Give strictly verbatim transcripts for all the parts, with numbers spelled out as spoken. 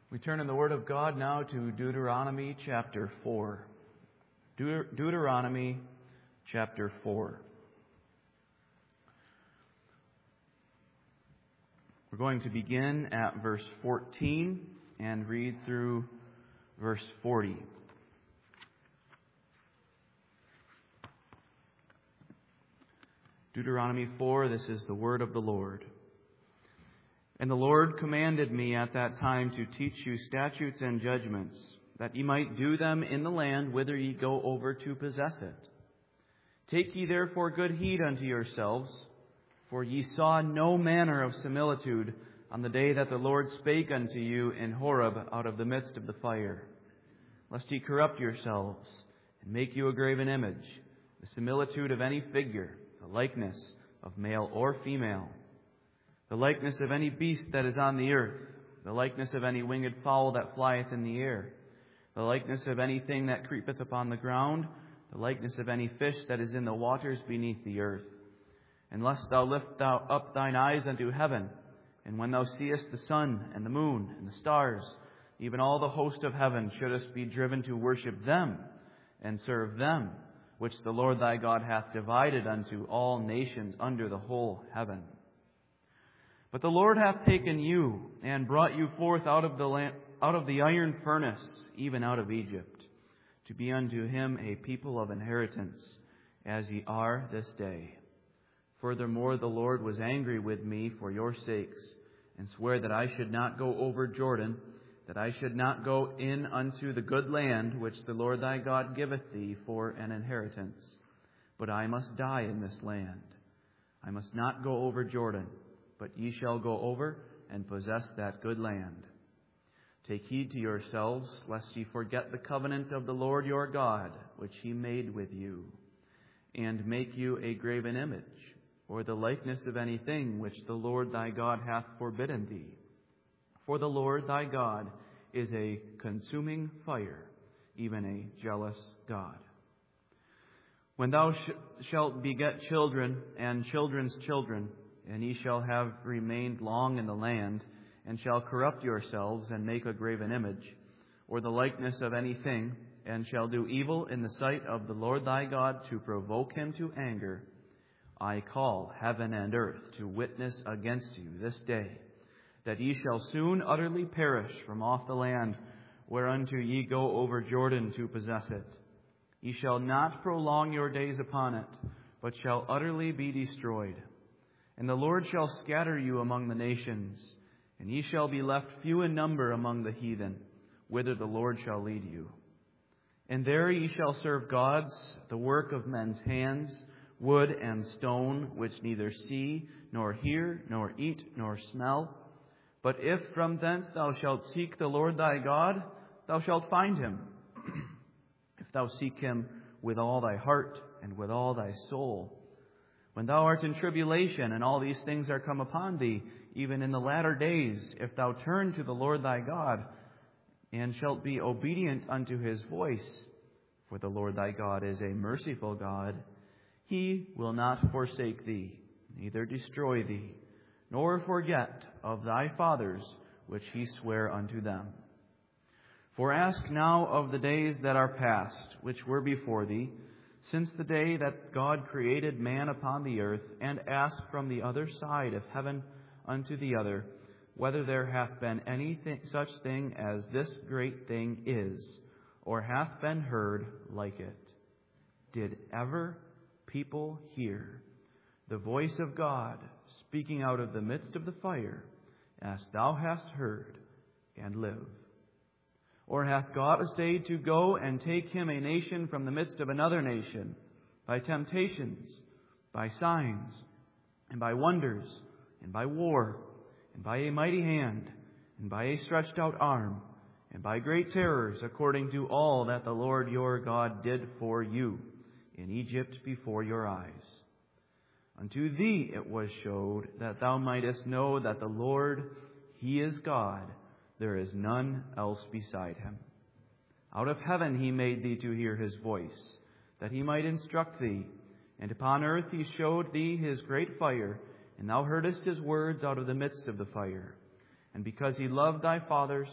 We turn in the Word of God now to Deuteronomy chapter four. Deut- Deuteronomy chapter four. We're going to begin at verse fourteen and read through verse forty. Deuteronomy four, this is the word of the Lord. And the Lord commanded me at that time to teach you statutes and judgments, that ye might do them in the land whither ye go over to possess it. Take ye therefore good heed unto yourselves, for ye saw no manner of similitude on the day that the Lord spake unto you in Horeb out of the midst of the fire, lest ye corrupt yourselves, and make you a graven image, the similitude of any figure, the likeness of male or female, the likeness of any beast that is on the earth, the likeness of any winged fowl that flieth in the air, the likeness of anything that creepeth upon the ground, the likeness of any fish that is in the waters beneath the earth. Unless thou lift thou up thine eyes unto heaven, and when thou seest the sun and the moon and the stars, even all the host of heaven, shouldest be driven to worship them and serve them, which the Lord thy God hath divided unto all nations under the whole heaven. But the Lord hath taken you and brought you forth out of the land, out of the iron furnace, even out of Egypt, to be unto him a people of inheritance, as ye are this day. Furthermore, the Lord was angry with me for your sakes, and sware that I should not go over Jordan, that I should not go in unto the good land which the Lord thy God giveth thee for an inheritance. But I must die in this land. I must not go over Jordan, but ye shall go over and possess that good land. Take heed to yourselves, lest ye forget the covenant of the Lord your God, which he made with you, and make you a graven image, or the likeness of anything which the Lord thy God hath forbidden thee. For the Lord thy God is a consuming fire, even a jealous God. When thou sh- shalt beget children and children's children, and ye shall have remained long in the land, and shall corrupt yourselves, and make a graven image, or the likeness of anything, and shall do evil in the sight of the Lord thy God to provoke him to anger, I call heaven and earth to witness against you this day, that ye shall soon utterly perish from off the land whereunto ye go over Jordan to possess it. Ye shall not prolong your days upon it, but shall utterly be destroyed. And the Lord shall scatter you among the nations, and ye shall be left few in number among the heathen, whither the Lord shall lead you. And there ye shall serve gods, the work of men's hands, wood and stone, which neither see, nor hear, nor eat, nor smell. But if from thence thou shalt seek the Lord thy God, thou shalt find him. If thou seek him with all thy heart and with all thy soul. When thou art in tribulation, and all these things are come upon thee, even in the latter days, if thou turn to the Lord thy God, and shalt be obedient unto his voice, for the Lord thy God is a merciful God, he will not forsake thee, neither destroy thee, nor forget of thy fathers which he sware unto them. For ask now of the days that are past, which were before thee, since the day that God created man upon the earth, and ask from the other side of heaven unto the other, whether there hath been any th- such thing as this great thing is, or hath been heard like it. Did ever people hear the voice of God speaking out of the midst of the fire, as thou hast heard, and live? Or hath God essayed to go and take him a nation from the midst of another nation, by temptations, by signs, and by wonders, and by war, and by a mighty hand, and by a stretched out arm, and by great terrors, according to all that the Lord your God did for you in Egypt before your eyes? Unto thee it was showed, that thou mightest know that the Lord, he is God, there is none else beside him. Out of heaven he made thee to hear his voice, that he might instruct thee. And upon earth he showed thee his great fire, and thou heardest his words out of the midst of the fire. And because he loved thy fathers,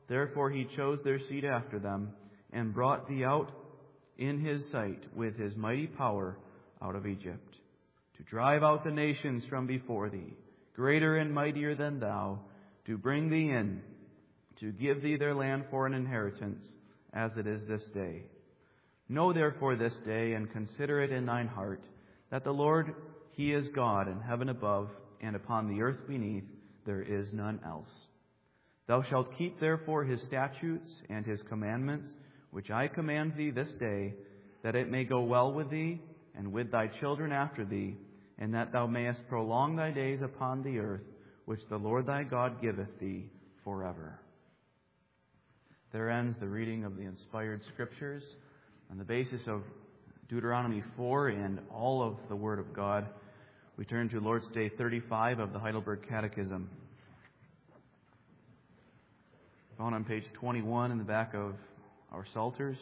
Therefore he chose their seed after them, and brought thee out in his sight with his mighty power out of Egypt, to drive out the nations from before thee, greater and mightier than thou, to bring thee in, to give thee their land for an inheritance, as it is this day. Know therefore this day, and consider it in thine heart, that the Lord, he is God in heaven above, and upon the earth beneath there is none else. Thou shalt keep therefore his statutes and his commandments, which I command thee this day, that it may go well with thee, and with thy children after thee, and that thou mayest prolong thy days upon the earth, which the Lord thy God giveth thee forever. There ends the reading of the inspired Scriptures. On the basis of Deuteronomy four and all of the Word of God, we turn to Lord's Day thirty-five of the Heidelberg Catechism, found on page twenty-one in the back of our Psalters.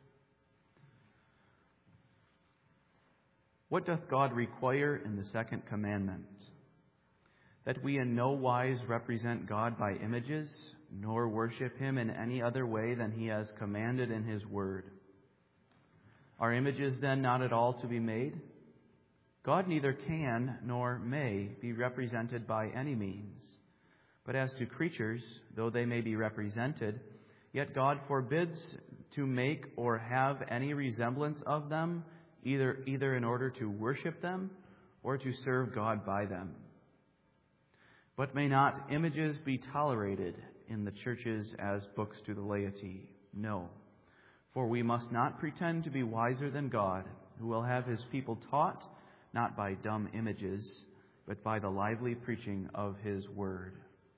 What doth God require in the second commandment? That we in no wise represent God by images, nor worship him in any other way than he has commanded in his word. Are images then not at all to be made? God neither can nor may be represented by any means. But as to creatures, though they may be represented, yet God forbids to make or have any resemblance of them, either, either in order to worship them or to serve God by them. But may not images be tolerated in the churches as books to the laity? No. For we must not pretend to be wiser than God, who will have his people taught, not by dumb images, but by the lively preaching of his word.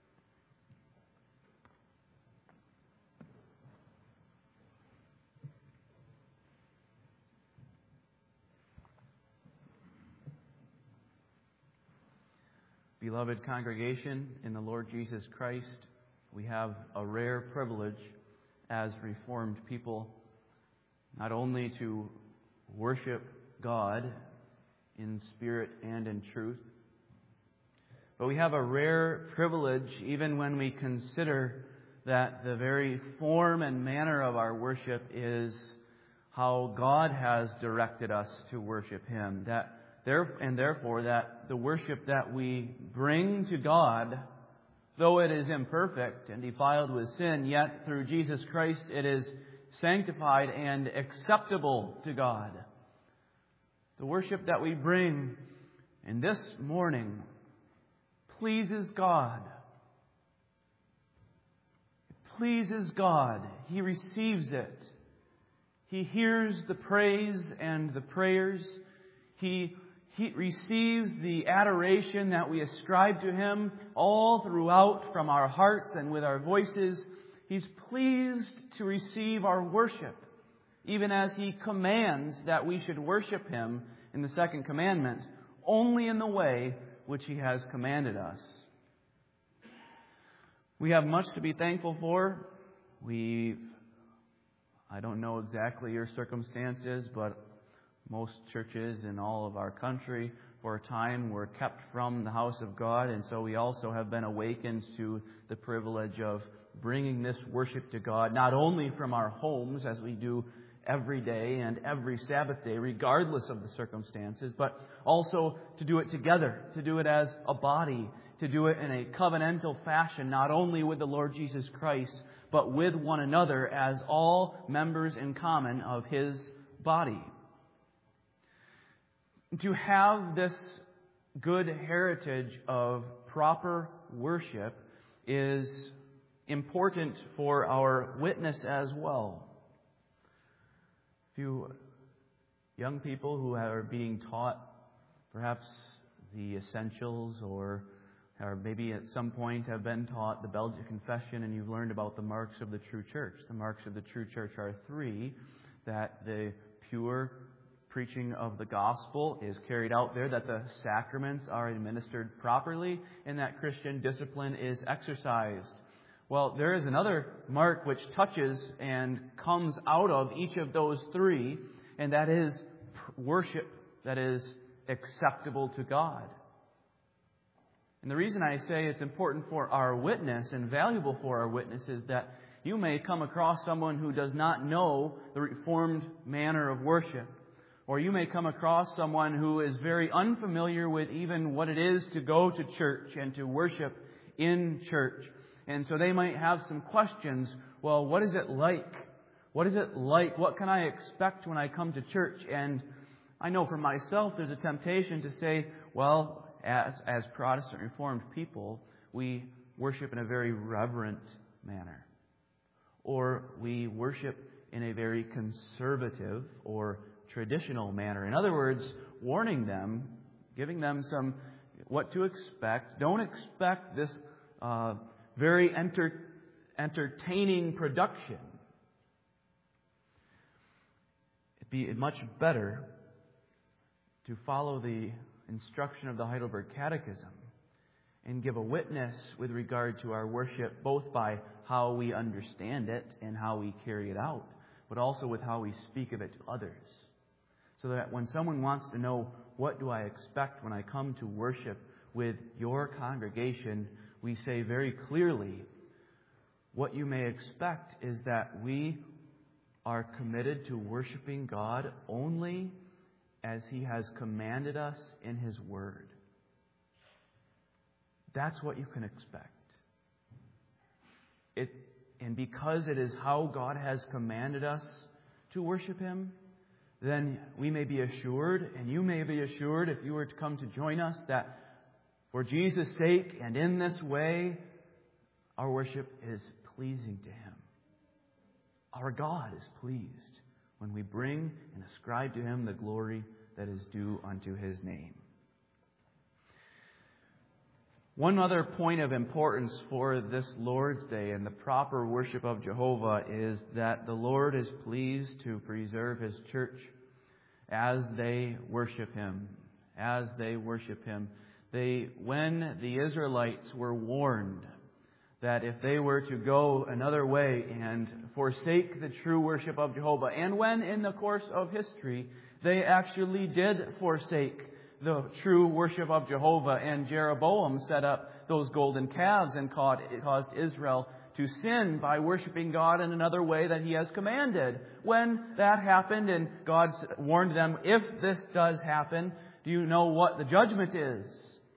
Beloved congregation in the Lord Jesus Christ, we have a rare privilege as Reformed people not only to worship God in spirit and in truth, but we have a rare privilege even when we consider that the very form and manner of our worship is how God has directed us to worship him. That there, and therefore that the worship that we bring to God, though it is imperfect and defiled with sin, yet through Jesus Christ it is sanctified and acceptable to God. The worship that we bring in this morning pleases God. It pleases God. He receives it. He hears the praise and the prayers. He He receives the adoration that we ascribe to him all throughout from our hearts and with our voices. He's pleased to receive our worship, even as he commands that we should worship him in the second commandment, only in the way which he has commanded us. We have much to be thankful for. We, I don't know exactly your circumstances, but most churches in all of our country for a time were kept from the house of God, and so we also have been awakened to the privilege of bringing this worship to God, not only from our homes as we do every day and every Sabbath day, regardless of the circumstances, but also to do it together, to do it as a body, to do it in a covenantal fashion, not only with the Lord Jesus Christ, but with one another as all members in common of his body. To have this good heritage of proper worship is important for our witness as well. A few young people who are being taught perhaps the essentials, or, or maybe at some point have been taught the Belgic Confession, and you've learned about the marks of the true church. The marks of the true church are three: that the pure preaching of the gospel is carried out there, that the sacraments are administered properly, and that Christian discipline is exercised. Well, there is another mark which touches and comes out of each of those three, and that is worship that is acceptable to God. And the reason I say it's important for our witness and valuable for our witness is that you may come across someone who does not know the Reformed manner of worship. Or you may come across someone who is very unfamiliar with even what it is to go to church and to worship in church. And so they might have some questions. Well, what is it like? What is it like? What can I expect when I come to church? And I know for myself there's a temptation to say, well, as, as Protestant Reformed people, we worship in a very reverent manner. Or we worship in a very conservative or traditional manner. In other words, warning them, giving them some what to expect. Don't expect this uh, very enter, entertaining production. It'd be much better to follow the instruction of the Heidelberg Catechism and give a witness with regard to our worship, both by how we understand it and how we carry it out, but also with how we speak of it to others. So that when someone wants to know, what do I expect when I come to worship with your congregation, we say very clearly, what you may expect is that we are committed to worshiping God only as He has commanded us in His Word. That's what you can expect. It, and because it is how God has commanded us to worship Him, then we may be assured, and you may be assured if you were to come to join us, that for Jesus' sake and in this way, our worship is pleasing to Him. Our God is pleased when we bring and ascribe to Him the glory that is due unto His name. One other point of importance for this Lord's Day and the proper worship of Jehovah is that the Lord is pleased to preserve His church as they worship Him. As they worship Him. They, when the Israelites were warned that if they were to go another way and forsake the true worship of Jehovah, and when in the course of history they actually did forsake the true worship of Jehovah, and Jeroboam set up those golden calves and caused Israel to sin by worshiping God in another way that He has commanded. When that happened and God warned them, if this does happen, do you know what the judgment is?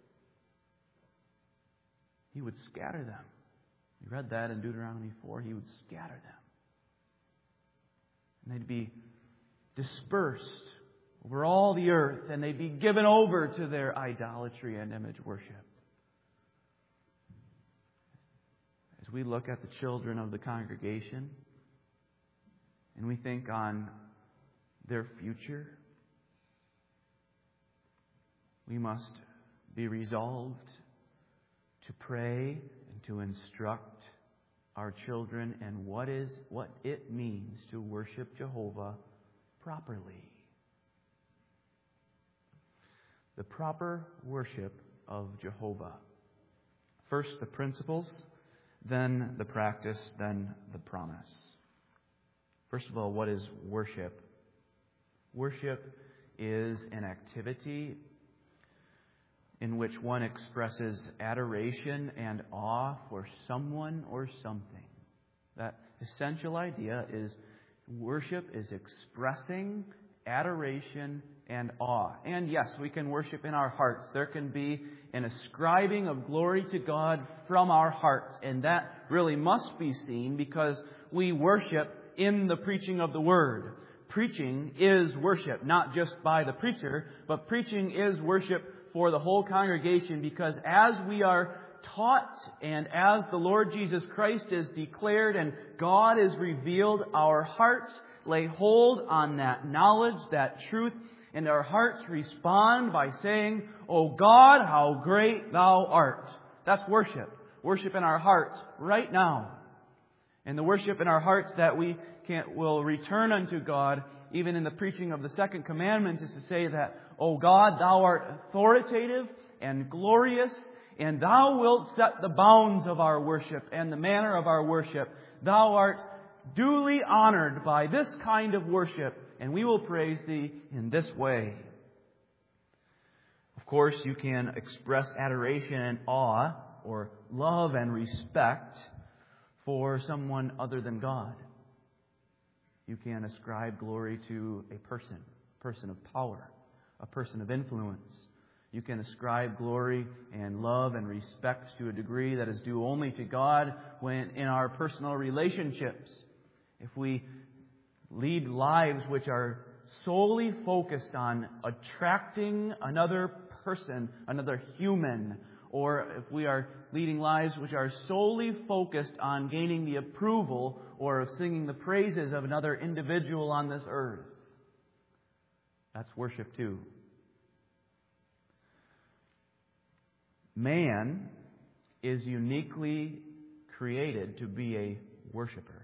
He would scatter them. You read that in Deuteronomy four. He would scatter them. And they'd be dispersed over all the earth, and they'd be given over to their idolatry and image worship. As we look at the children of the congregation, and we think on their future, we must be resolved to pray and to instruct our children in what is what it means to worship Jehovah properly. The proper worship of Jehovah. First the principles, then the practice, then the promise. First of all, what is worship? Worship is an activity in which one expresses adoration and awe for someone or something. That essential idea is worship is expressing adoration and awe. And yes, we can worship in our hearts. There can be an ascribing of glory to God from our hearts. And that really must be seen because we worship in the preaching of the Word. Preaching is worship, not just by the preacher, but preaching is worship for the whole congregation, because as we are taught and as the Lord Jesus Christ is declared and God is revealed, our hearts lay hold on that knowledge, that truth, and our hearts respond by saying, "O God, how great Thou art." That's worship. Worship in our hearts right now. And the worship in our hearts that we can, will return unto God, even in the preaching of the second commandment, is to say that, "O God, Thou art authoritative and glorious, and Thou wilt set the bounds of our worship and the manner of our worship. Thou art duly honored by this kind of worship, and we will praise Thee in this way." Of course, you can express adoration and awe, or love and respect, for someone other than God. You can ascribe glory to a person, a person of power, a person of influence. You can ascribe glory and love and respect to a degree that is due only to God when in our personal relationships. If we lead lives which are solely focused on attracting another person, another human, or if we are leading lives which are solely focused on gaining the approval or of singing the praises of another individual on this earth, that's worship too. Man is uniquely created to be a worshiper.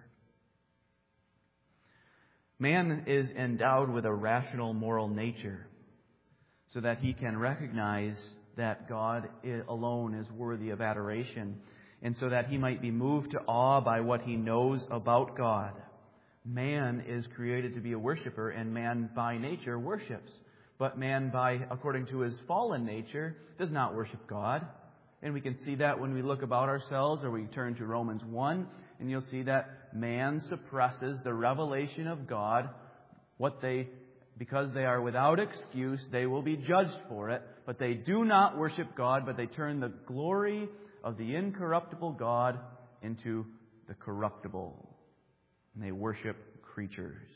Man is endowed with a rational moral nature so that he can recognize that God alone is worthy of adoration, and so that he might be moved to awe by what he knows about God. Man is created to be a worshiper, and man by nature worships. But man, by according to his fallen nature, does not worship God. And we can see that when we look about ourselves, or we turn to Romans one, and you'll see that man suppresses the revelation of God. What they, because they are without excuse, they will be judged for it. But they do not worship God, but they turn the glory of the incorruptible God into the corruptible. And they worship creatures.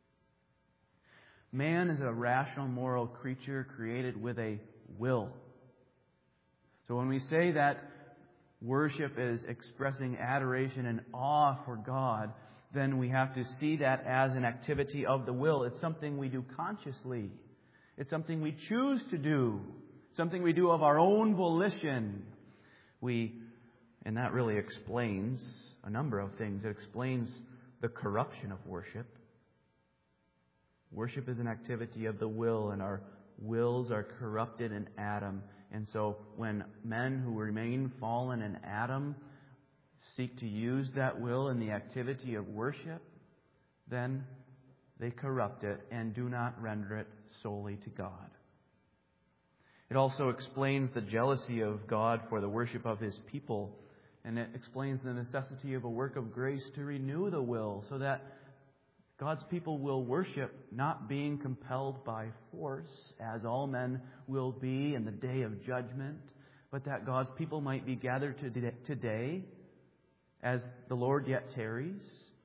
Man is a rational, moral creature created with a will. So when we say that worship is expressing adoration and awe for God, then we have to see that as an activity of the will. It's something we do consciously. It's something we choose to do. Something we do of our own volition. We, and that really explains a number of things. It explains the corruption of worship. Worship is an activity of the will, and our wills are corrupted in Adam. And so when men who remain fallen in Adam seek to use that will in the activity of worship, then they corrupt it and do not render it solely to God. It also explains the jealousy of God for the worship of His people, and it explains the necessity of a work of grace to renew the will so that God's people will worship, not being compelled by force, as all men will be in the day of judgment, but that God's people might be gathered today, as the Lord yet tarries,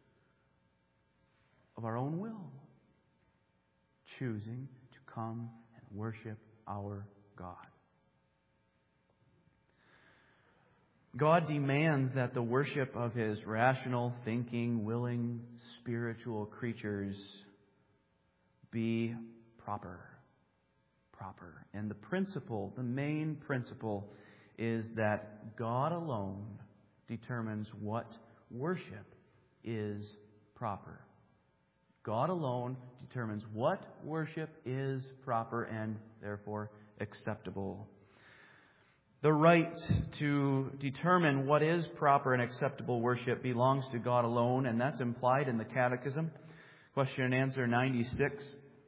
of our own will, choosing to come and worship our God. God demands that the worship of His rational, thinking, willing, spiritual creatures be proper. Proper. And the principle, the main principle, is that God alone determines what worship is proper. God alone determines what worship is proper and therefore acceptable. The right to determine what is proper and acceptable worship belongs to God alone, and that's implied in the Catechism. Question and answer ninety-six.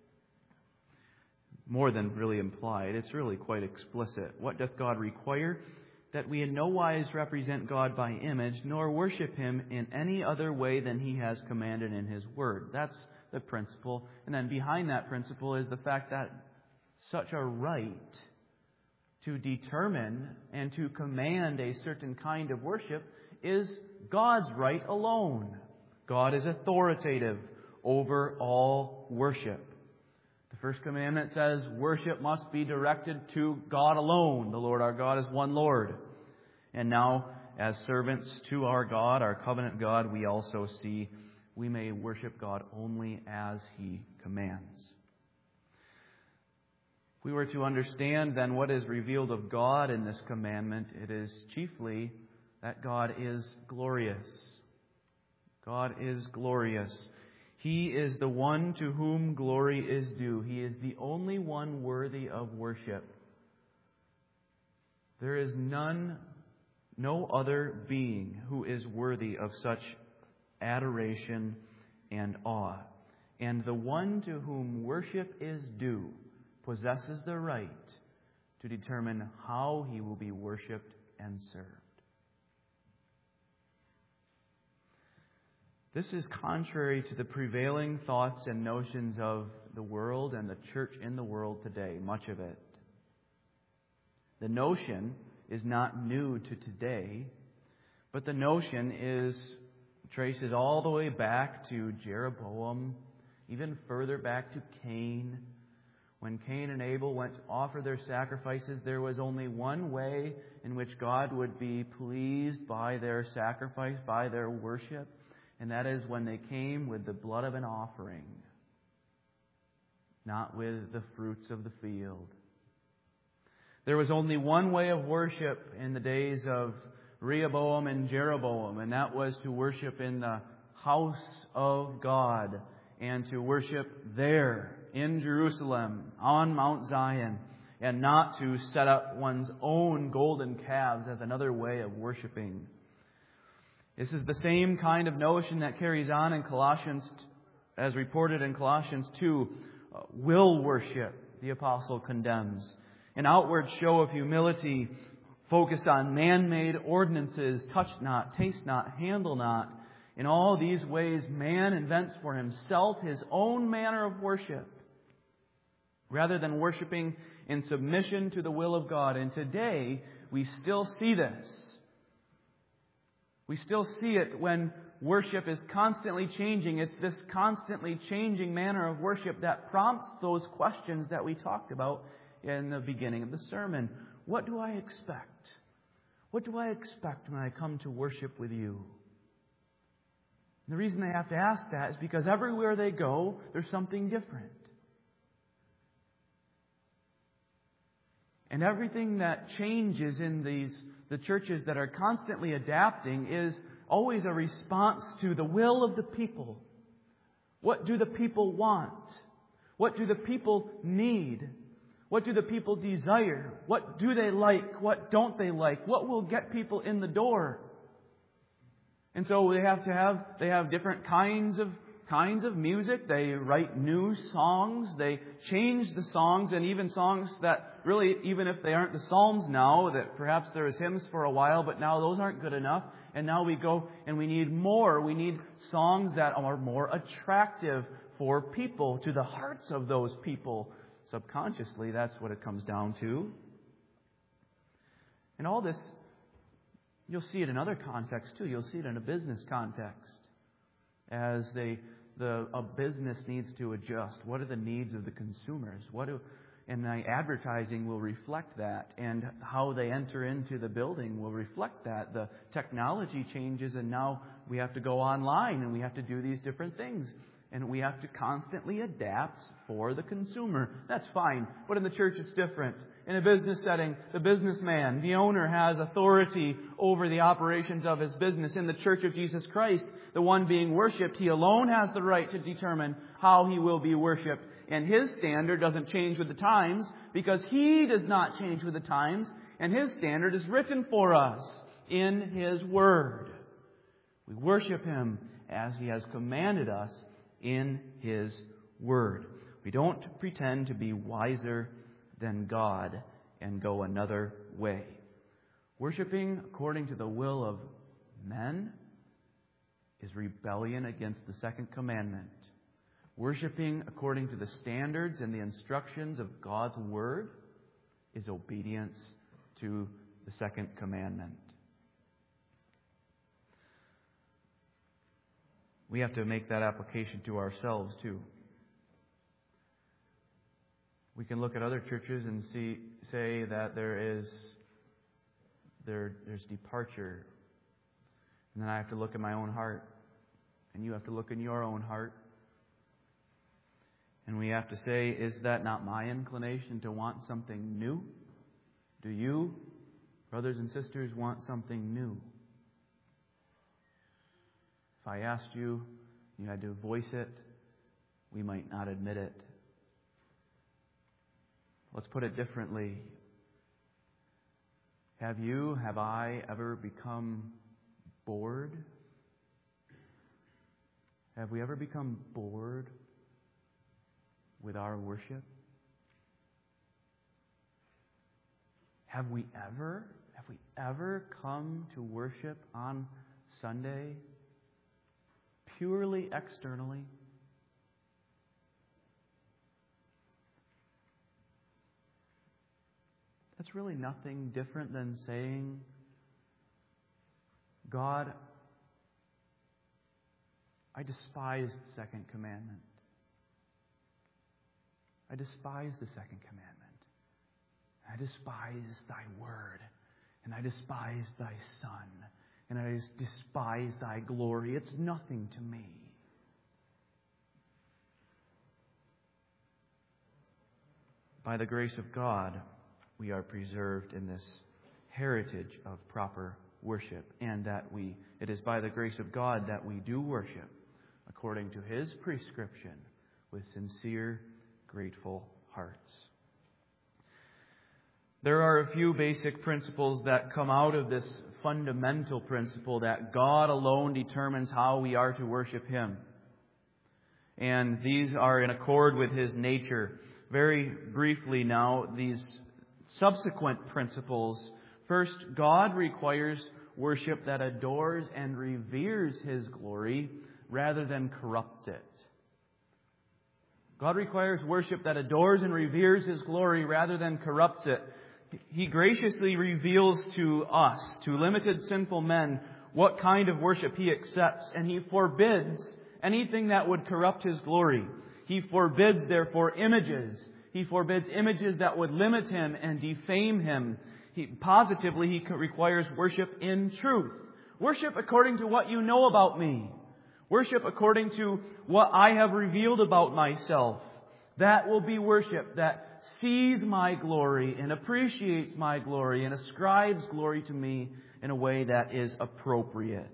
More than really implied, it's really quite explicit. What doth God require? That we in no wise represent God by image, nor worship Him in any other way than He has commanded in His Word. That's the principle. And then behind that principle is the fact that such a right to determine and to command a certain kind of worship is God's right alone. God is authoritative over all worship. The first commandment says worship must be directed to God alone. The Lord our God is one Lord. And now, as servants to our God, our covenant God, we also see we may worship God only as He commands. If we were to understand then what is revealed of God in this commandment, it is chiefly that God is glorious. God is glorious. He is the one to whom glory is due. He is the only one worthy of worship. There is none, no other being who is worthy of such adoration and awe. And the one to whom worship is due possesses the right to determine how He will be worshipped and served. This is contrary to the prevailing thoughts and notions of the world and the church in the world today, much of it. The notion is not new to today, but the notion is traces all the way back to Jeroboam, even further back to Cain. When Cain and Abel went to offer their sacrifices, there was only one way in which God would be pleased by their sacrifice, by their worship, and that is when they came with the blood of an offering, not with the fruits of the field. There was only one way of worship in the days of Rehoboam and Jeroboam, and that was to worship in the house of God and to worship there in Jerusalem on Mount Zion, and not to set up one's own golden calves as another way of worshiping. This is the same kind of notion that carries on in Colossians, as reported in Colossians two. Uh, will worship, the apostle condemns. An outward show of humility focused on man-made ordinances, touch not, taste not, handle not. In all these ways, man invents for himself his own manner of worship, rather than worshiping in submission to the will of God. And today, we still see this. We still see it when worship is constantly changing. It's this constantly changing manner of worship that prompts those questions that we talked about in the beginning of the sermon. What do I expect? What do I expect when I come to worship with you? And the reason they have to ask that is because everywhere they go, there's something different. And everything that changes in these the churches that are constantly adapting is always a response to the will of the people. What do the people want? What do the people need? What do the people desire? What do they like? What don't they like? What will get people in the door? And so they have to have they have different kinds of kinds of music. They write new songs. They change the songs, and even songs that really, even if they aren't the Psalms now, that perhaps there was hymns for a while, but now those aren't good enough. And now we go and we need more. We need songs that are more attractive for people, to the hearts of those people. Subconsciously, that's what it comes down to. And all this, you'll see it in other contexts too. You'll see it in a business context. As they, the a business needs to adjust. What are the needs of the consumers? What do, and the advertising will reflect that. And how they enter into the building will reflect that. The technology changes, and now we have to go online and we have to do these different things. And we have to constantly adapt for the consumer. That's fine. But in the church, it's different. In a business setting, the businessman, the owner, has authority over the operations of his business. In the Church of Jesus Christ, the one being worshipped, he alone has the right to determine how he will be worshipped. And his standard doesn't change with the times, because he does not change with the times. And his standard is written for us in his word. We worship him as he has commanded us in his word. We don't pretend to be wiser than God and go another way. Worshipping according to the will of men is rebellion against the second commandment. Worshipping according to the standards and the instructions of God's word is obedience to the second commandment. We have to make that application to ourselves too. We can look at other churches and see, say that there is there there's departure. And then I have to look at my own heart. And you have to look in your own heart. And we have to say, is that not my inclination to want something new? Do you, brothers and sisters, want something new? If I asked you, you had to voice it, we might not admit it. Let's put it differently. Have you, have I ever become bored? Have we ever become bored with our worship? Have we ever, have we ever come to worship on Sunday purely externally? That's really nothing different than saying, God, I despise the second commandment. I despise the second commandment. I despise thy word. And I despise thy Son. And I despise thy glory. It's nothing to me. By the grace of God, we are preserved in this heritage of proper worship, and that we it is by the grace of God that we do worship according to His prescription with sincere, grateful hearts. There are a few basic principles that come out of this fundamental principle that God alone determines how we are to worship Him. And these are in accord with His nature. Very briefly now, these subsequent principles. First, God requires worship that adores and reveres His glory rather than corrupts it. God requires worship that adores and reveres His glory rather than corrupts it. He graciously reveals to us, to limited sinful men, what kind of worship He accepts, and He forbids anything that would corrupt His glory. He forbids, therefore, images. He forbids images that would limit Him and defame Him. He, positively, He requires worship in truth. Worship according to what you know about me. Worship according to what I have revealed about myself. That will be worship that sees my glory and appreciates my glory and ascribes glory to me in a way that is appropriate.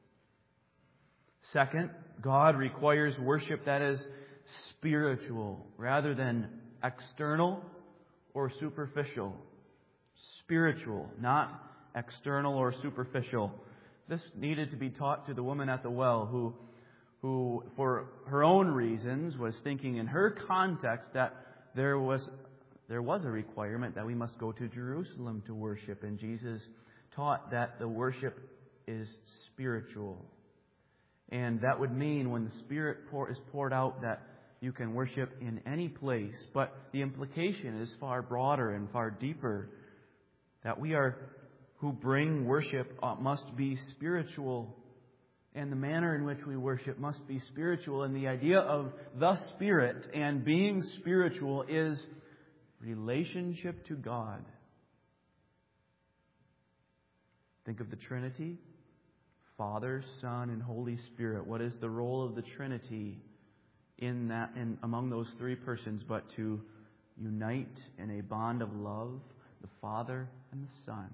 Second, God requires worship that is spiritual rather than external or superficial. Spiritual, not external or superficial. This needed to be taught to the woman at the well who, who for her own reasons, was thinking in her context that there was there was a requirement that we must go to Jerusalem to worship. And Jesus taught that the worship is spiritual. And that would mean when the Spirit pour, is poured out that you can worship in any place. But the implication is far broader and far deeper. That we are who bring worship must be spiritual. And the manner in which we worship must be spiritual. And the idea of the Spirit and being spiritual is relationship to God. Think of the Trinity. Father, Son, and Holy Spirit. What is the role of the Trinity in that, in among those three persons, but to unite in a bond of love the Father and the Son?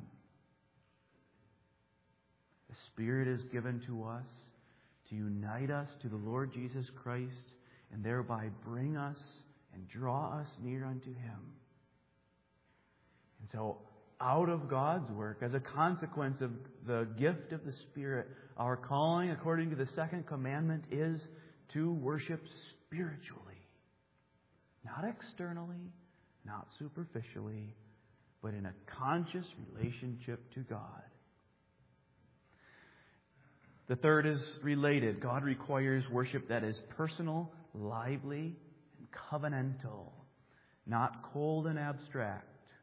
The Spirit is given to us to unite us to the Lord Jesus Christ and thereby bring us and draw us near unto Him. And so, out of God's work, as a consequence of the gift of the Spirit, our calling, according to the second commandment, is to worship spiritually. Not externally, not superficially, but in a conscious relationship to God. The third is related. God requires worship that is personal, lively, and covenantal, not cold and abstract.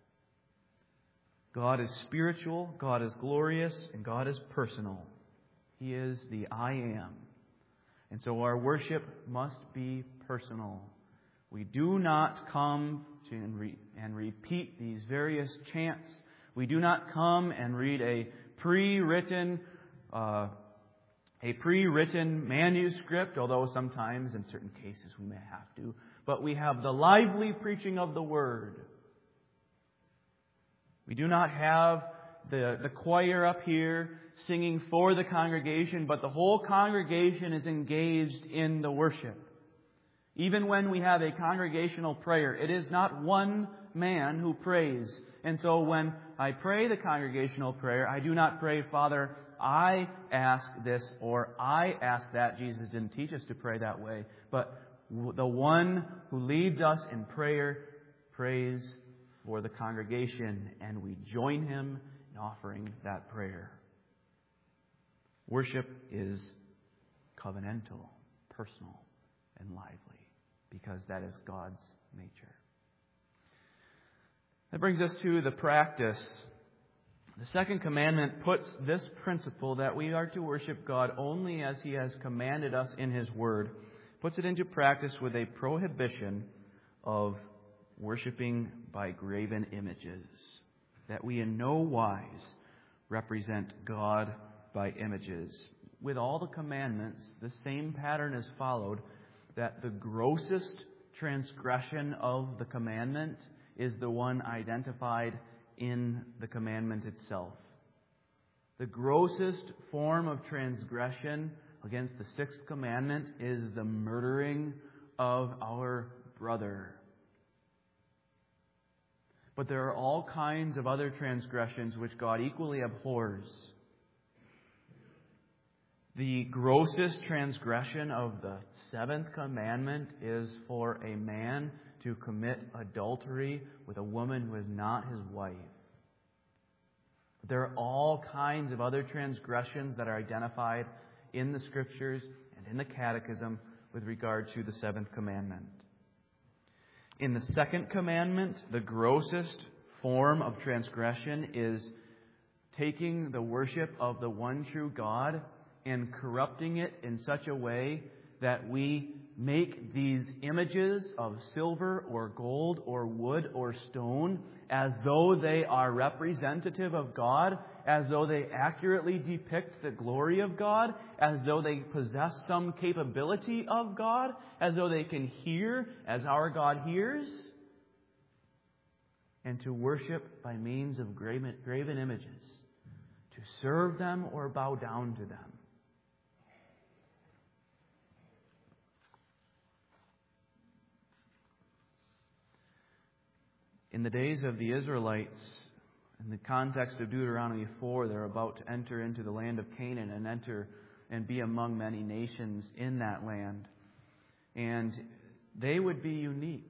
God is spiritual, God is glorious, and God is personal. He is the I Am. And so our worship must be personal. We do not come to and, re- and repeat these various chants. We do not come and read a pre-written uh, a pre-written manuscript, although sometimes in certain cases we may have to. But we have the lively preaching of the Word. We do not have the, the choir up here singing for the congregation, but the whole congregation is engaged in the worship. Even when we have a congregational prayer, it is not one man who prays. And so when I pray the congregational prayer, I do not pray, Father, I ask this or I ask that. Jesus didn't teach us to pray that way. But the one who leads us in prayer prays for the congregation, and we join him in offering that prayer. Worship is covenantal, personal, and lively, because that is God's nature. That brings us to the practice. The second commandment puts this principle that we are to worship God only as He has commanded us in His Word, puts it into practice with a prohibition of worshiping by graven images, that we in no wise represent God by images. With all the commandments, the same pattern is followed, that the grossest transgression of the commandment is the one identified in the commandment itself. The grossest form of transgression against the sixth commandment is the murdering of our brother. But there are all kinds of other transgressions which God equally abhors. The grossest transgression of the seventh commandment is for a man to commit adultery with a woman who is not his wife. There are all kinds of other transgressions that are identified in the Scriptures and in the Catechism with regard to the seventh commandment. In the second commandment, the grossest form of transgression is taking the worship of the one true God and corrupting it in such a way that we make these images of silver or gold or wood or stone as though they are representative of God, as though they accurately depict the glory of God, as though they possess some capability of God, as though they can hear as our God hears, and to worship by means of graven, graven images, to serve them or bow down to them. In the days of the Israelites, in the context of Deuteronomy four, they're about to enter into the land of Canaan and enter and be among many nations in that land. And they would be unique.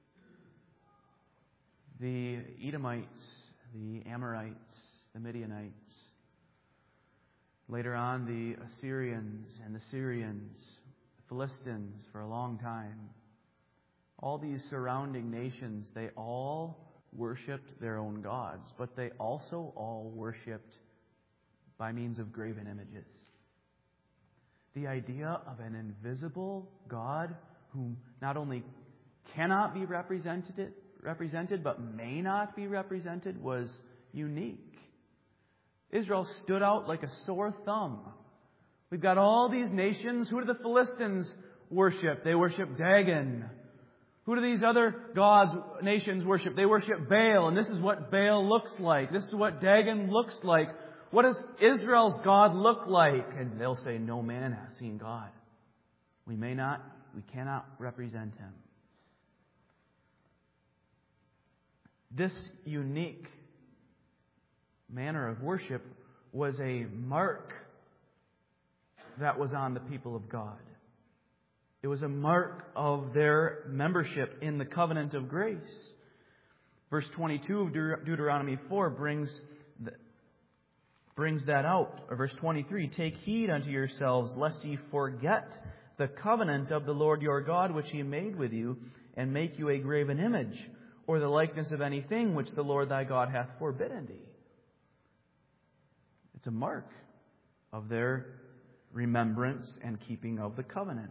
The Edomites, the Amorites, the Midianites, later on the Assyrians and the Syrians, the Philistines for a long time. All these surrounding nations, they all worshipped their own gods, but they also all worshipped by means of graven images. The idea of an invisible God who not only cannot be represented, represented but may not be represented was unique. Israel stood out like a sore thumb. We've got all these nations. Who do the Philistines worship? They worship Dagon. Who do these other gods, nations worship? They worship Baal, and this is what Baal looks like. This is what Dagon looks like. What does Israel's God look like? And they'll say, no man has seen God. We may not, we cannot represent Him. This unique manner of worship was a mark that was on the people of God. It was a mark of their membership in the covenant of grace. Verse twenty-two of Deuteronomy four brings, the, brings that out. Or verse twenty-three, take heed unto yourselves, lest ye forget the covenant of the Lord your God, which He made with you, and make you a graven image, or the likeness of anything which the Lord thy God hath forbidden thee. It's a mark of their remembrance and keeping of the covenant.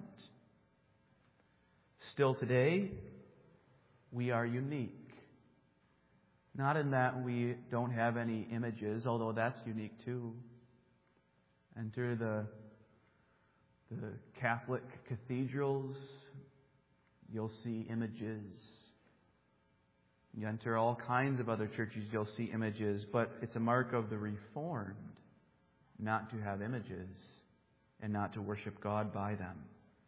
Still today, we are unique. Not in that we don't have any images, although that's unique too. Enter the, the Catholic cathedrals, you'll see images. You enter all kinds of other churches, you'll see images, but it's a mark of the Reformed not to have images and not to worship God by them.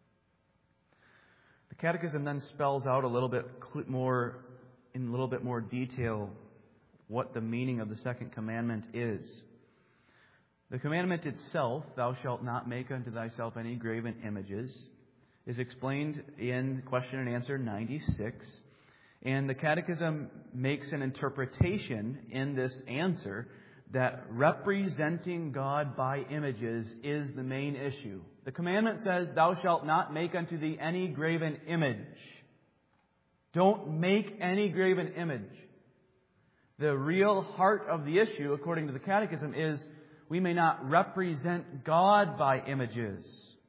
The Catechism then spells out a little bit more, in a little bit more detail, what the meaning of the second commandment is. The commandment itself, thou shalt not make unto thyself any graven images, is explained in question and answer ninety-six. And the Catechism makes an interpretation in this answer that representing God by images is the main issue. The commandment says, "Thou shalt not make unto thee any graven image." Don't make any graven image. The real heart of the issue, according to the Catechism, is we may not represent God by images.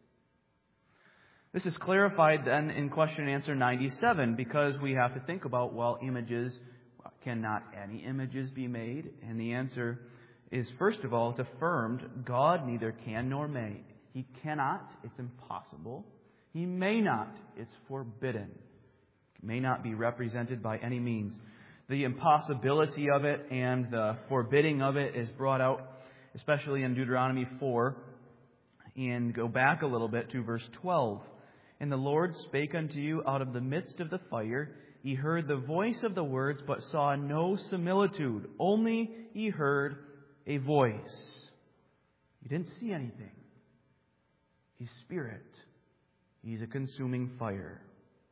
This is clarified then in question and answer ninety-seven, because we have to think about, well, images, cannot any images be made? And the answer is, first of all, it's affirmed, God neither can nor may. He cannot, it's impossible. He may not, it's forbidden. It may not be represented by any means. The impossibility of it and the forbidding of it is brought out, especially in Deuteronomy four. And go back a little bit to verse twelve. "And the Lord spake unto you out of the midst of the fire. Ye heard the voice of the words, but saw no similitude. Only ye heard a voice." You didn't see anything. He's Spirit. He's a consuming fire.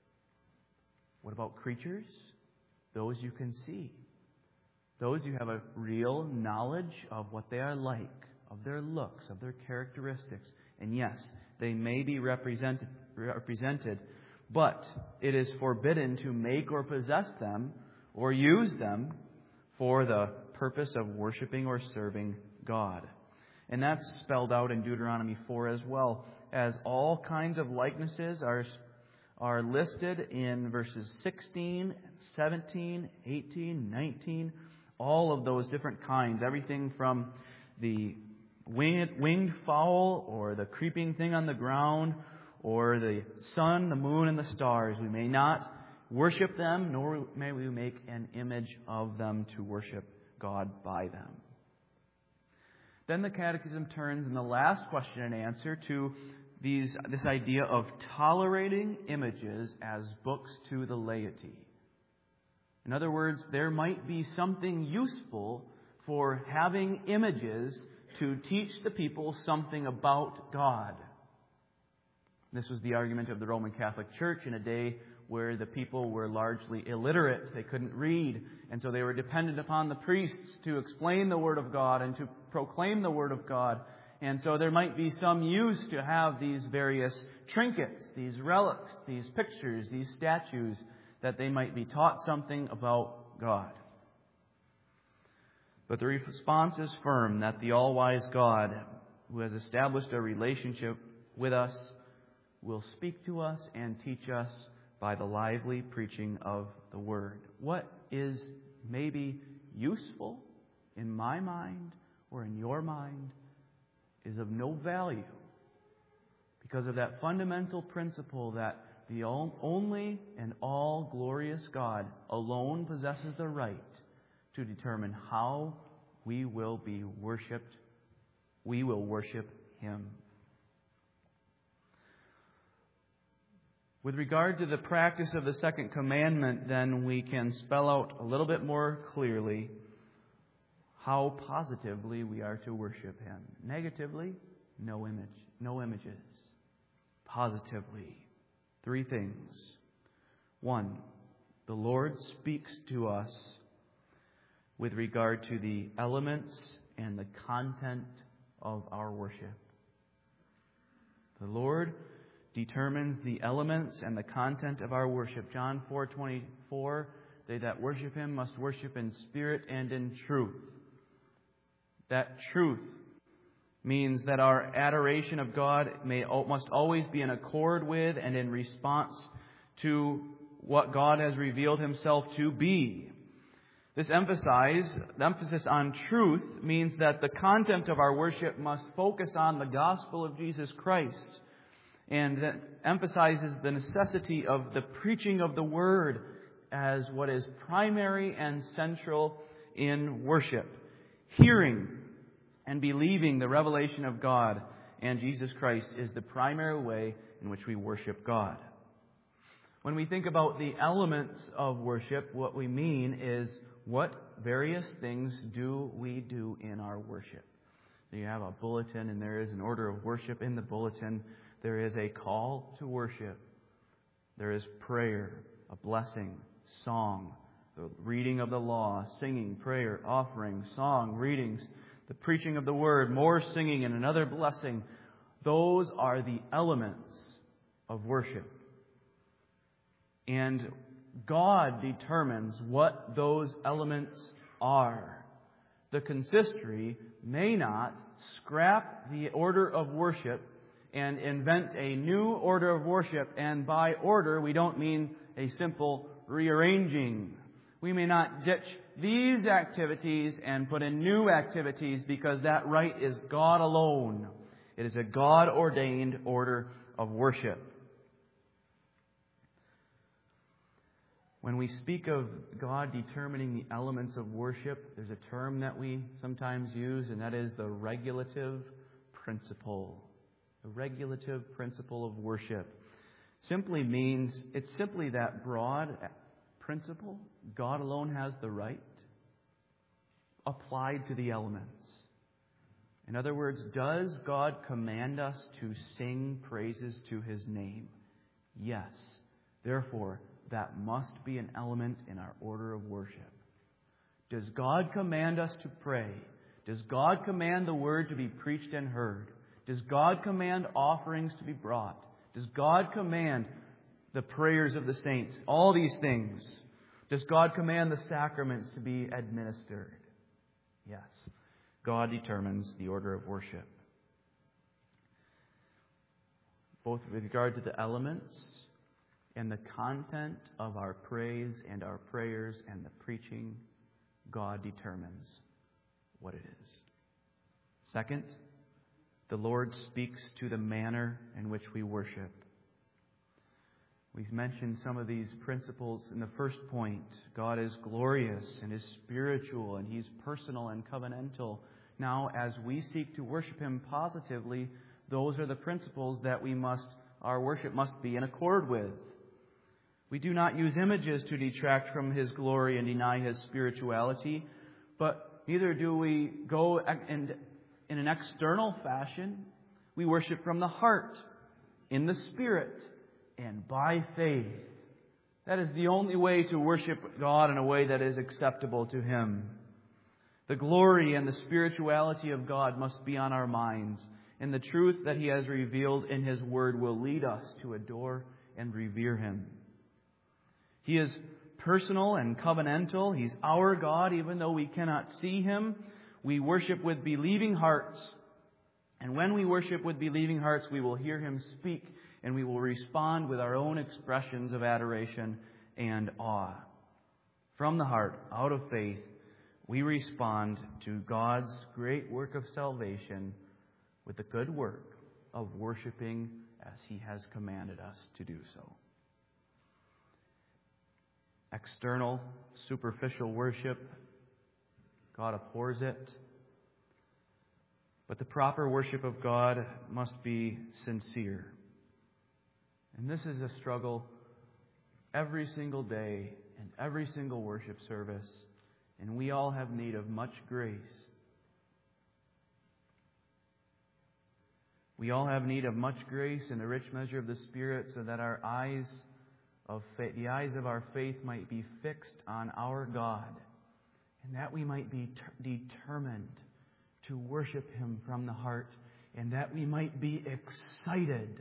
What about creatures? Those you can see. Those you have a real knowledge of what they are like, of their looks, of their characteristics. And yes, they may be represented, represented, but it is forbidden to make or possess them or use them for the purpose of worshiping or serving God. And that's spelled out in Deuteronomy four as well, as all kinds of likenesses are are listed in verses sixteen, seventeen, eighteen, nineteen, all of those different kinds. Everything from the winged, winged fowl or the creeping thing on the ground or the sun, the moon, and the stars. We may not worship them, nor may we make an image of them to worship God by them. Then the Catechism turns in the last question and answer to these this idea of tolerating images as books to the laity. In other words, there might be something useful for having images to teach the people something about God. This was the argument of the Roman Catholic Church in a day where the people were largely illiterate. They couldn't read, and so they were dependent upon the priests to explain the Word of God and to proclaim the Word of God. And so there might be some use to have these various trinkets, these relics, these pictures, these statues, that they might be taught something about God. But the response is firm that the all-wise God, who has established a relationship with us, will speak to us and teach us by the lively preaching of the Word. What is maybe useful in my mind or in your mind is of no value because of that fundamental principle that the only and all glorious God alone possesses the right to determine how we will be worshipped. We will worship Him. With regard to the practice of the second commandment, then we can spell out a little bit more clearly how positively we are to worship Him. Negatively, no image, no images. Positively, three things. One, the Lord speaks to us with regard to the elements and the content of our worship. The Lord determines the elements and the content of our worship. John four twenty-four, they that worship Him must worship in spirit and in truth. That truth means that our adoration of God may must always be in accord with and in response to what God has revealed Himself to be. This emphasize, the emphasis on truth means that the content of our worship must focus on the gospel of Jesus Christ. And that emphasizes the necessity of the preaching of the Word as what is primary and central in worship. Hearing and believing the revelation of God and Jesus Christ is the primary way in which we worship God. When we think about the elements of worship, what we mean is what various things do we do in our worship. You have a bulletin, and there is an order of worship in the bulletin. There is a call to worship. There is prayer, a blessing, song, the reading of the law, singing, prayer, offering, song, readings, the preaching of the word, more singing, and another blessing. Those are the elements of worship. And God determines what those elements are. The consistory may not scrap the order of worship and invent a new order of worship. And by order, we don't mean a simple rearranging. We may not ditch these activities and put in new activities, because that right is God alone. It is a God-ordained order of worship. When we speak of God determining the elements of worship, there's a term that we sometimes use, and that is the regulative principle. The regulative principle of worship simply means, it's simply that broad principle. God alone has the right applied to the elements. In other words, does God command us to sing praises to His name? Yes. Therefore, that must be an element in our order of worship. Does God command us to pray? Does God command the word to be preached and heard? Does God command offerings to be brought? Does God command the prayers of the saints? All these things. Does God command the sacraments to be administered? Yes. God determines the order of worship. Both with regard to the elements and the content of our praise and our prayers and the preaching, God determines what it is. Second, the Lord speaks to the manner in which we worship. We've mentioned some of these principles in the first point. God is glorious and is spiritual, and He's personal and covenantal. Now, as we seek to worship Him positively, those are the principles that we must, our worship must be in accord with. We do not use images to detract from His glory and deny His spirituality, but neither do we go in, in an external fashion. We worship from the heart, in the Spirit, and by faith. That is the only way to worship God in a way that is acceptable to Him. The glory and the spirituality of God must be on our minds, and the truth that He has revealed in His Word will lead us to adore and revere Him. He is personal and covenantal. He's our God, even though we cannot see Him. We worship with believing hearts. And when we worship with believing hearts, we will hear Him speak, and we will respond with our own expressions of adoration and awe. From the heart, out of faith, we respond to God's great work of salvation with the good work of worshiping as He has commanded us to do so. External, superficial worship, God abhors it. But the proper worship of God must be sincere. And this is a struggle every single day in every single worship service. And we all have need of much grace. We all have need of much grace and the rich measure of the Spirit, so that our eyes of faith, the eyes of our faith might be fixed on our God, and that we might be ter- determined to worship Him from the heart, and that we might be excited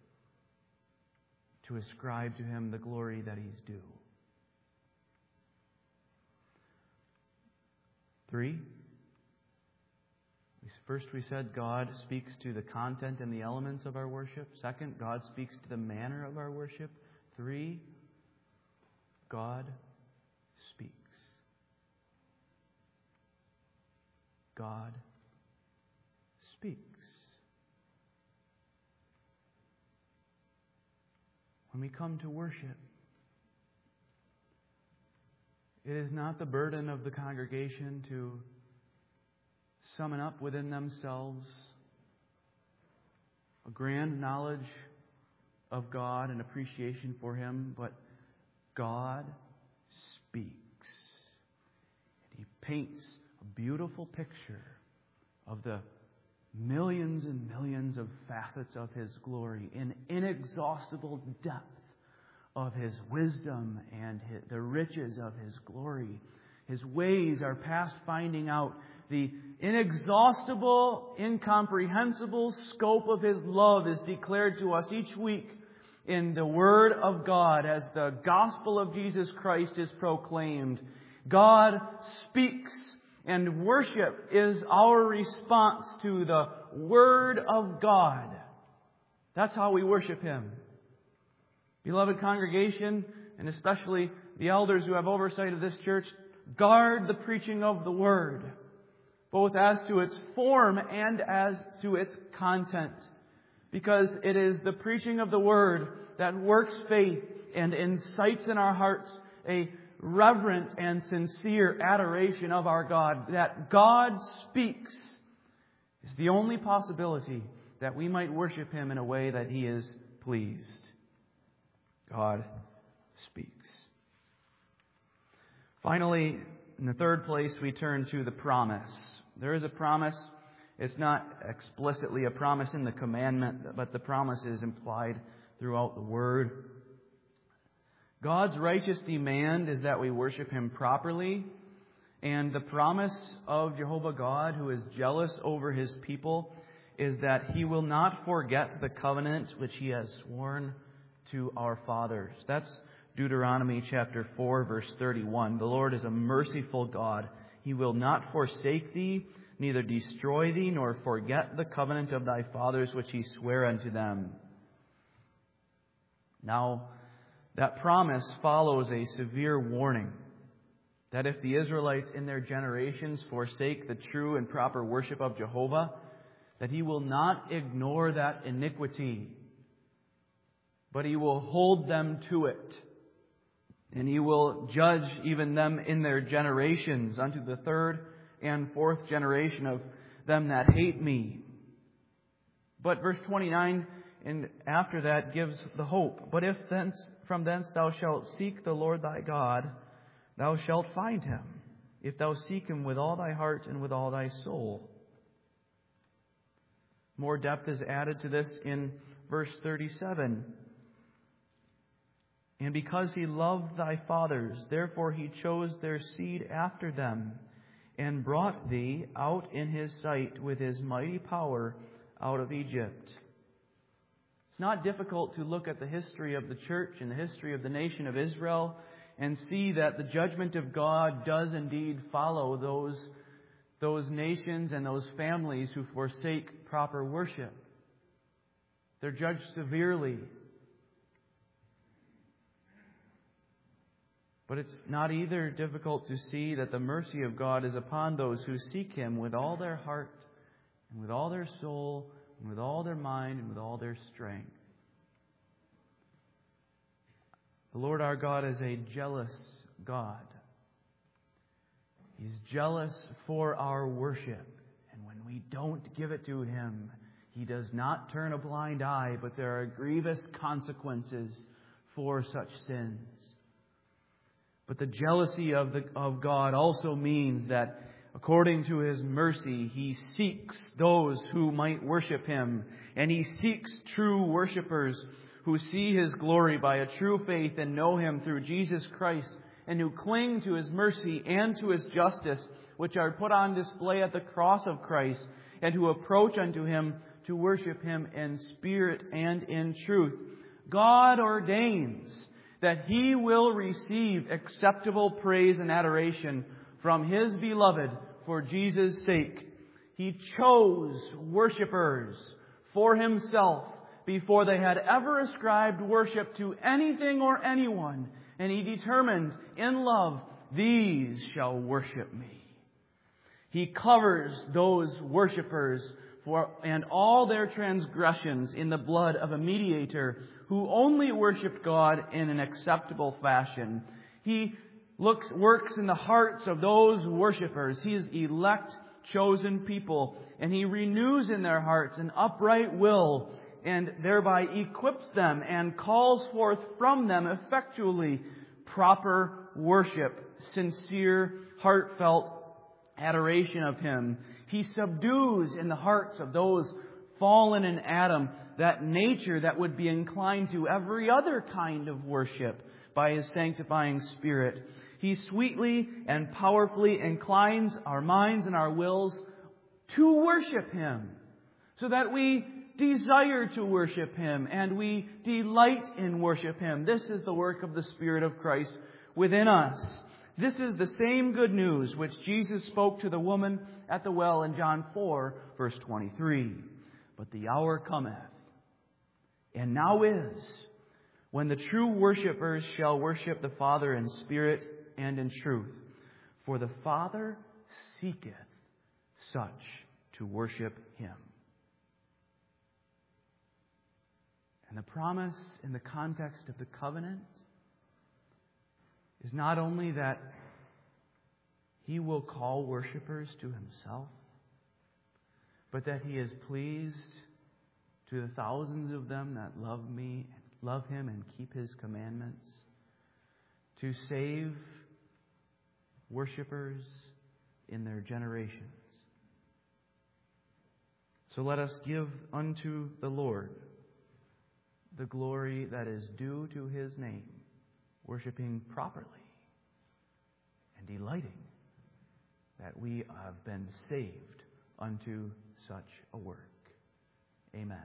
to ascribe to Him the glory that He's due. Three. First, we said God speaks to the content and the elements of our worship. Second, God speaks to the manner of our worship. Three, God speaks. God speaks. When we come to worship, it is not the burden of the congregation to summon up within themselves a grand knowledge of God and appreciation for Him, but God speaks. And He paints a beautiful picture of the millions and millions of facets of His glory in inexhaustible depth of His wisdom and his, the riches of His glory. His ways are past finding out. The inexhaustible, incomprehensible scope of His love is declared to us each week in the Word of God as the gospel of Jesus Christ is proclaimed. God speaks, and worship is our response to the Word of God. That's how we worship Him. Beloved congregation, and especially the elders who have oversight of this church, guard the preaching of the Word, both as to its form and as to its content. Because it is the preaching of the Word that works faith and incites in our hearts a reverent and sincere adoration of our God. That God speaks is the only possibility that we might worship Him in a way that He is pleased. God speaks. Finally, in the third place, we turn to the promise. There is a promise. It's not explicitly a promise in the commandment, but the promise is implied throughout the Word. God's righteous demand is that we worship Him properly. And the promise of Jehovah God, who is jealous over His people, is that He will not forget the covenant which He has sworn to our fathers. That's Deuteronomy chapter four, verse thirty-one. The Lord is a merciful God. He will not forsake thee, neither destroy thee, nor forget the covenant of thy fathers which He sware unto them. Now, that promise follows a severe warning that if the Israelites in their generations forsake the true and proper worship of Jehovah, that He will not ignore that iniquity, but He will hold them to it. And He will judge even them in their generations unto the third and fourth generation of them that hate Me. But verse twenty-nine and after that gives the hope. But if thence from thence thou shalt seek the Lord thy God, thou shalt find Him, if thou seek Him with all thy heart and with all thy soul. More depth is added to this in verse thirty-seven. And because He loved thy fathers, therefore He chose their seed after them, and brought thee out in His sight with His mighty power out of Egypt. It's not difficult to look at the history of the church and the history of the nation of Israel and see that the judgment of God does indeed follow those, those nations and those families who forsake proper worship. They're judged severely. But it's not either difficult to see that the mercy of God is upon those who seek Him with all their heart and with all their soul and with all their mind and with all their strength. The Lord our God is a jealous God. He's jealous for our worship. And when we don't give it to Him, He does not turn a blind eye, but there are grievous consequences for such sins. But the jealousy of, the, of God also means that according to His mercy, He seeks those who might worship Him. And He seeks true worshipers who see His glory by a true faith and know Him through Jesus Christ, and who cling to His mercy and to His justice, which are put on display at the cross of Christ, and who approach unto Him to worship Him in spirit and in truth. God ordains that He will receive acceptable praise and adoration from His beloved for Jesus' sake. He chose worshipers for Himself before they had ever ascribed worship to anything or anyone. And He determined in love, these shall worship Me. He covers those worshipers for and all their transgressions in the blood of a mediator who only worshipped God in an acceptable fashion. He looks, works in the hearts of those worshipers, His elect, chosen people, and He renews in their hearts an upright will, and thereby equips them and calls forth from them effectually proper worship, sincere, heartfelt adoration of Him. He subdues in the hearts of those fallen in Adam that nature that would be inclined to every other kind of worship by His sanctifying Spirit. He sweetly and powerfully inclines our minds and our wills to worship Him, so that we desire to worship Him and we delight in worship Him. This is the work of the Spirit of Christ within us. This is the same good news which Jesus spoke to the woman at the well in John four, verse twenty-three. But the hour cometh, and now is, when the true worshippers shall worship the Father in spirit and in truth. For the Father seeketh such to worship Him. And the promise in the context of the covenant is not only that He will call worshipers to Himself, but that He is pleased to the thousands of them that love me, love Him and keep His commandments, to save worshipers in their generations. So let us give unto the Lord the glory that is due to His name, worshiping properly and delighting that we have been saved unto such a work. Amen.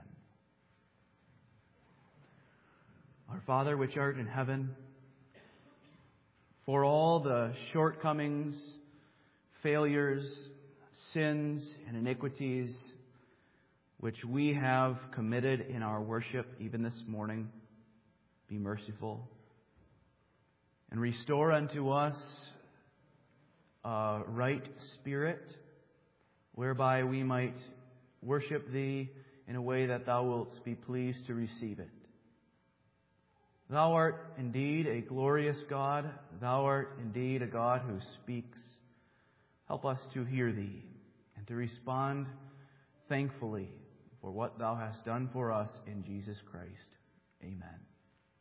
Our Father, which art in heaven, for all the shortcomings, failures, sins, and iniquities which we have committed in our worship even this morning, be merciful and restore unto us a right spirit, whereby we might worship Thee in a way that Thou wilt be pleased to receive it. Thou art indeed a glorious God. Thou art indeed a God who speaks. Help us to hear Thee and to respond thankfully for what Thou hast done for us in Jesus Christ.